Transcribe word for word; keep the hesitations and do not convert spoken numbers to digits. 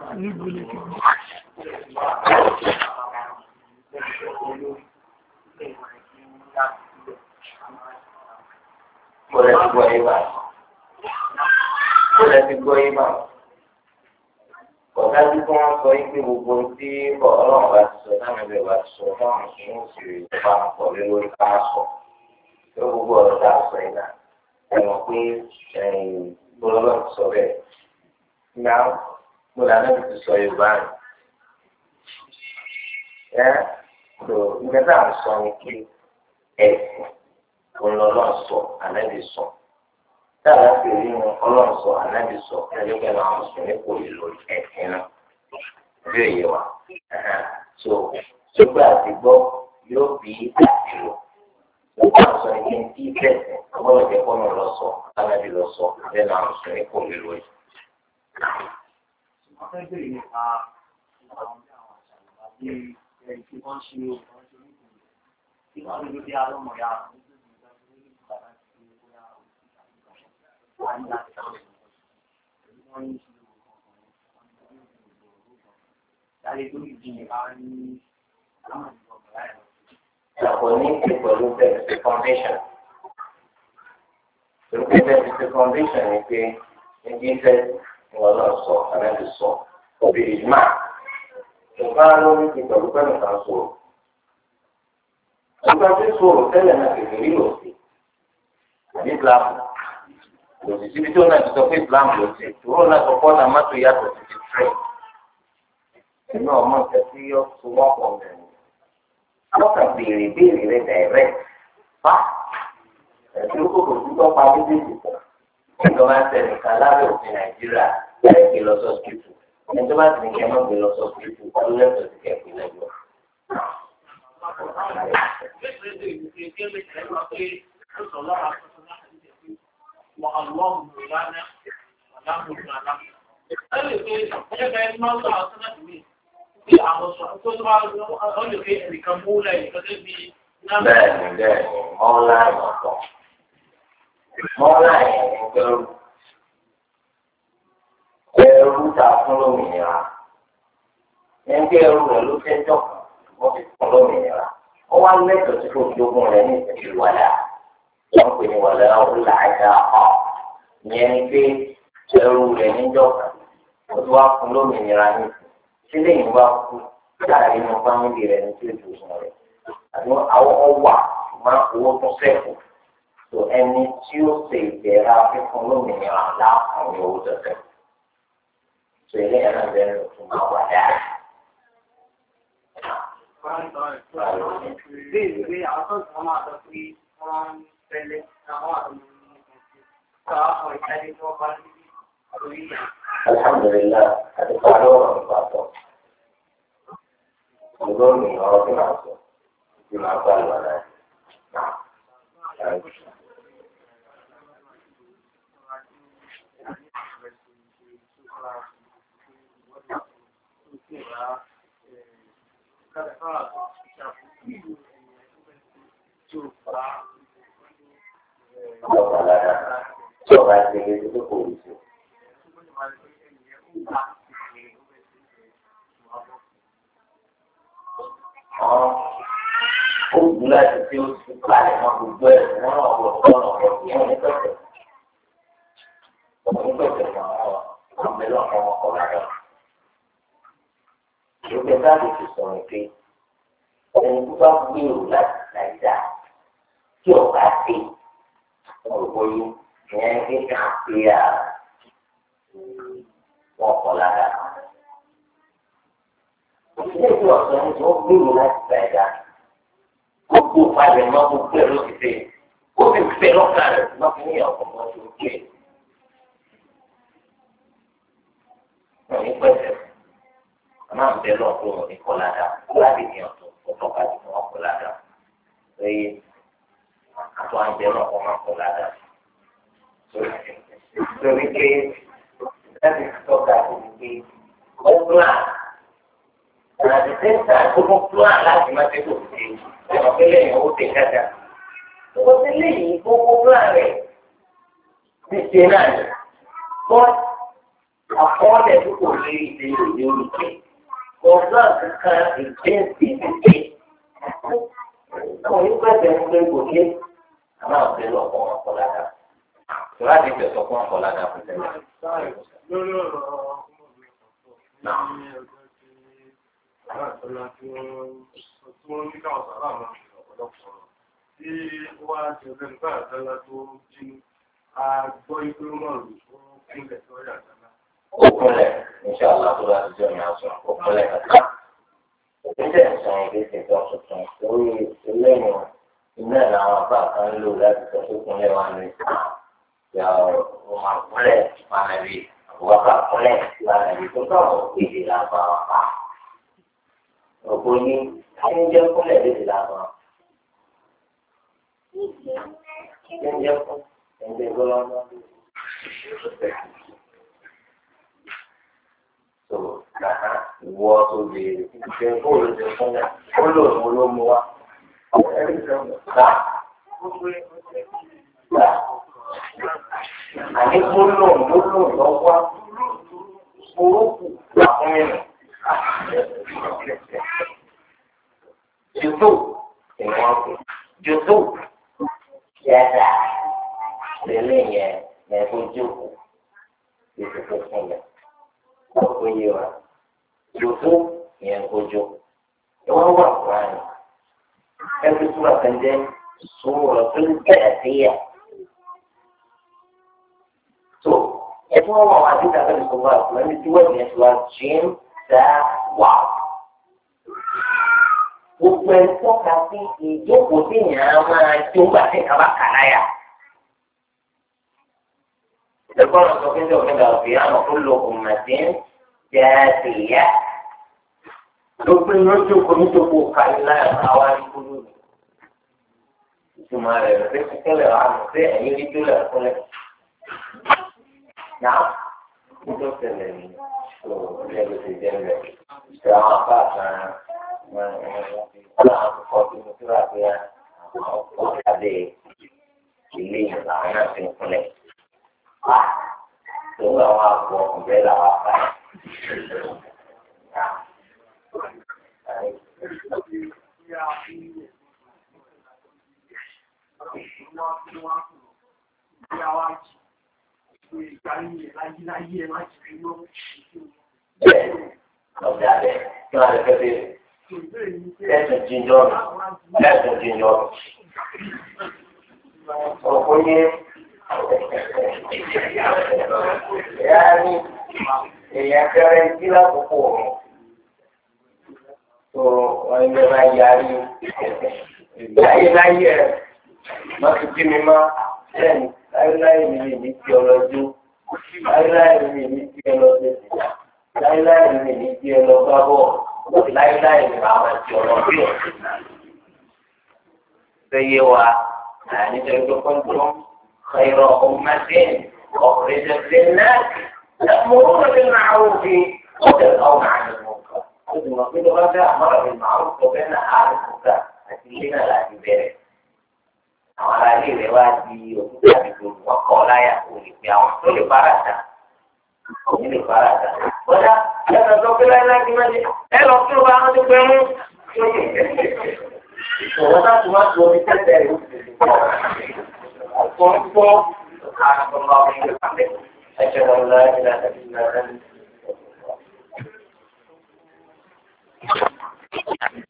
níbo lè ti gbọ́. Mo lè ti gbọ́ yín bá. Mo lè ti gbọ́ yín bá. Kọ̀ọ̀dá tí wọ́n sọ yín pé gbogbo tí ọlọ́run bá ti sọ táwọn ẹgbẹ́ bá ti sọ táwọn mùsùlùmí sì rí ipa pọ̀ lé lórí ká sọ. Ṣé gbogbo ọ̀rọ̀ tá a sọ yìí náà? Ẹ mọ̀ pé gbọ́dọ̀ ti sọ bẹ́ẹ̀. Ìgbà mo là náà ti sọ Yorùbá rẹ̀. Ẹ tó ìgbà tá a sọ ni pé ẹ̀sìn ọlọ́run sọ ànábì sọ. Táà ti rí wọn ọlọ́run sọ ànábì sọ ẹlẹ́gbẹ́ náà mùsùlùmí kò lè lórí ẹ̀sìn náà. Bí èyí wa. So ṣùgbọ́n àti gbọ́ yóò bí àti lò. Nígbà sọ ni kí n tí bẹ̀sẹ̀ ọgbọ́dọ̀ jẹ́ kọ́nà lọ sọ ànábì lọ sọ ẹlẹ́gbẹ́ náà mùsùlùmí kò lè lórí. Wọ́n fẹ́ bèèrè nípa àwọn bí àwọn àṣàlù àti ẹ̀rí tí wọ́n ṣe òun ṣe ní ìlú. Tí wọ́n lè bí alọ́mọ ya àwọn ojú ìgbà tó lè gbà láti ṣe bóyá wà ní láti ṣe wọ́n ní ṣe òun kọ̀ọ̀kan. Láyé tó lè di ìbá ní àwọn ìgbọ̀gbọ̀ láì lọ. Ìyàpọ̀ ní ìpè pẹ̀lú bẹ́ẹ̀ foundation. Pẹ̀lú bẹ́ẹ̀ foundation ni pé ẹni fẹ́ wọ́n lọ sọ ànábì sọ òbí ìjùmọ̀ nǹkan ló ní ti pẹ̀lú pẹ̀lú kan sọ̀rọ̀ nígbà tí sọ̀rọ̀ tẹ́lẹ̀ náà kékeré lò sí àbí Islam lò sí síbi tí ó náà ti sọ pé Islam lò sí ìṣòro náà sọ fọ́nà mọ́tò yàtọ̀ sí ti trẹ̀ inú ọmọ nǹkan tí ó so wọ́n pọ̀ mẹ́rin wọ́n kàn béèrè béèrè rẹ̀ dàrẹ́ fa ẹ̀sìn kòkòrò tó tọ́ pa méjèèjì pọ̀. Ìjọba ń tẹ̀lé kan lábẹ́ òfin Nàìjíríà láì gbé lọ sọ́sìkìtù. Ìjọba ti ní kí ẹ má gbé lọ sọ́sìkìtù ọdún lẹ́tọ̀ọ́ ti kẹ́ pé lẹ́jọ́. Bẹ́ẹ̀ni bẹ́ẹ̀ni ọ̀nláìn ọ̀tọ̀. Mọ́lá ẹ̀yìn ẹ̀rú ẹ̀rú ta fún lómìnira ẹ̀ńgẹ́ ẹ̀rú rẹ̀ ló tẹ́jọ́ wọ́n ti fún lómìnira wọ́n wá lẹ́tọ̀ọ́ tí kò dógún rẹ̀ ní ìpínlẹ̀ wàlá wọ́n pè ní wàlá ọ̀la ẹ̀dá ọ̀ ìyẹn ni pé ẹ̀rú rẹ̀ níjọba ó ti wá fún lómìnira ní sílẹ̀ yìí wá kú láàrin inú fámìlì rẹ̀ ní tí ó dùn rẹ̀ àti àwọn ọwà máa owó tó sẹ́kù. So ẹni tí ó ṣe ìbẹ̀rẹ̀ afẹ́fún lómìnira láàrin owó tẹ̀tẹ̀. So ilé ẹ̀rọ ìbẹ̀rẹ̀ ló tún máa wà dáa. Bí ìwé àwọn tó ń sọ máa lọ sí wọ́n ń tẹ́lẹ̀ àwọn àdúgbò ní àwọn ìtàgé tó bá ní orí ìyá. Alhamdulillah, àti pàdé ọ̀rọ̀ nípa tọ̀. Ìgbọ́n mi ọ̀rọ̀ tí màá sọ, tí màá bá lọ náà. Ọ̀pọ̀ lára tí ọba ti lè tó kò rí sí. Ó wù láti tí ó ti kalẹ̀ mọ́ gbogbo ẹ̀ wọ́n náà wọ̀ ọ́ náà wọ̀ sí ẹ̀yìn pẹ̀tẹ̀. Ọ̀pọ̀ pẹ̀tẹ̀ mọ́ àwọn ọmọ ẹlọ́ ọmọ ọkọ̀ lára. Ìgbẹ́ sáàbì ti sọ̀rọ̀ pé ẹni tó bá gbèrò láti ṣàìdá tí ọ̀gá dé ọ̀rọ̀bọ̀yé ìyẹn ní ká pé à wọ́n kọ̀ lára. Òṣìṣẹ́ ìlú ọ̀sán ni wọ́n gbèrò láti ṣàìdá. Gbogbo ìpàdé máa ń gbogbo ẹ̀ ló ti fẹ́. Ó ti fẹ́ lọ́kàn rẹ̀ máa fi ní ọ̀pọ̀ mọ́ tó ké. Wọ́n ní pẹ̀sẹ̀. Máa ń bẹ lọ́kùn òní kọ́ládà láti ní ọ̀tọ̀ ọ̀tọ̀ ká ti wọ́n kọ́ládà. Lẹ́yìn àtọ́ àjẹ lọ́kùn máa kọ́ládà. Torí pé láti tọ́ka sí pé ó plan. Àti sẹ́ńtà tó mú plan láti má ṣe kò sí. Ẹ̀rọ pé lẹ́yìn owó tẹ̀ kájà. Owó tí lẹ́yìn gbogbo plan rẹ̀ ti ṣe náà ni. Bọ́ọ̀dù àkọọ́lẹ̀ tó kò lè ṣe òye kan ìgbésí ìdíje. Àwọn onígbàgbẹ́ ń gbé gòkè àwọn àgbẹ̀ lọ fún wọn kọ́ ládàá. Ìwà àti ìgbẹ̀sọ̀ fún ọkọ̀ ládàá fún tẹ́lẹ̀. Lórí ọ̀rọ̀ ọmọbìnrin kan ní ọjọ́ tí aláàtọ́lá tí wọ́n ní káwọn sàrà máa ń fi ọ̀pọ̀lọpọ̀ tí ó wá ti ọ̀gbẹ́ni bá àtọ́lá tó jínú a gbọ́ ipé ó mọ̀ rù ó kúnlẹ̀ tó rí àtọ́lá. Ó kúnlẹ̀ níṣẹ́ àlàtọ́lá ti jẹ́ ìrìn àṣọ ó kúnlẹ̀ kàkà. Ìpínlẹ̀ ìsàn ìgbésẹ̀ tó tuntun lórí ìlẹ́yìn iná làwọn apá kan lò láti sọ pé kúnlẹ̀ wà ní ìsàn. Ya rumah boleh mana di wakaf boleh mana di tu kau di dalam apa? Rukun ini hanya boleh di dalam. Hanya pun hanya golongan. So, nah, buat tu di jempol jempol boleh boleh muat. Nah. Àní gbólóhùn gbólóhùn lọ́wọ́ orúkú àwọn ènìyàn. Jùdó ìwọ̀n kù. Jùdó yàtà lélẹ̀ yẹn lẹ́kọ̀ọ́ jókòó ètò tó fún yẹn. Ọ̀pọ̀ yé wa. Jùdó yẹn kò jókòó. Ìwọ́n wà fún àyè. Ẹbí túbọ̀ kan jẹ́ sùúrù tó ń bẹ̀rẹ̀ sí yà. So, itu mau wajib akan dicoba. Nanti dua jenis wajib dan wow. Bukan itu kasih hidup putihnya coba sih kalau kaya. Kalau untuk itu kita biar makhluk umatin jadi ya. Bukan itu itu bukan lah awal dulu. Cuma ada sesuatu yang ada ini itu lah. Nah, untuk sendiri, so lebih sendiri. Sekarang apa kan? Kalau aku itu surat ya, aku ada ini lah, nak sini. Ah, tu orang aku bela apa? Ọ̀dà rẹ̀ kí wọ́n lè fẹ́ bẹ̀rẹ̀ ẹ̀sùn jíjọ́ ẹ̀sùn jíjọ́ ọ̀pọ̀ yẹ ẹ̀yà ní èèyàn kẹrẹ jí lákòókò rẹ̀ tó wọ́n ń bá yarí láyé láyé rẹ̀ má ti jí mi má lẹ́nu láyé mi lè ní ti ọlọ́jú láyé mi lè ní ti ọlọ́jú láyé mi lè ní ti ọlọ́gbà bọ̀ láyé mi máa ma ti ọlọ́jú ọ̀. Sẹ́yẹ wa nítorí pé kọ́ńtò xeyọ̀rọ̀ ọmọdé ọ̀rẹ́dẹ̀ lẹ́nà تأمرون بالمعروف وتنهون عن المنكر. Itu maksud kita amar bil ma'ruf wa nahy 'anil munkar. Artinya lah diberi. Awalnya lewat di kita di sekolah ya, yang itu di parada. Ini di parada. Pada jangan sampai lagi lagi. Eh, waktu banget itu kamu. Kita cuma dua menit dari Aku subhanallah wa bihamdihi. Asyhadu an la ilaha illa anta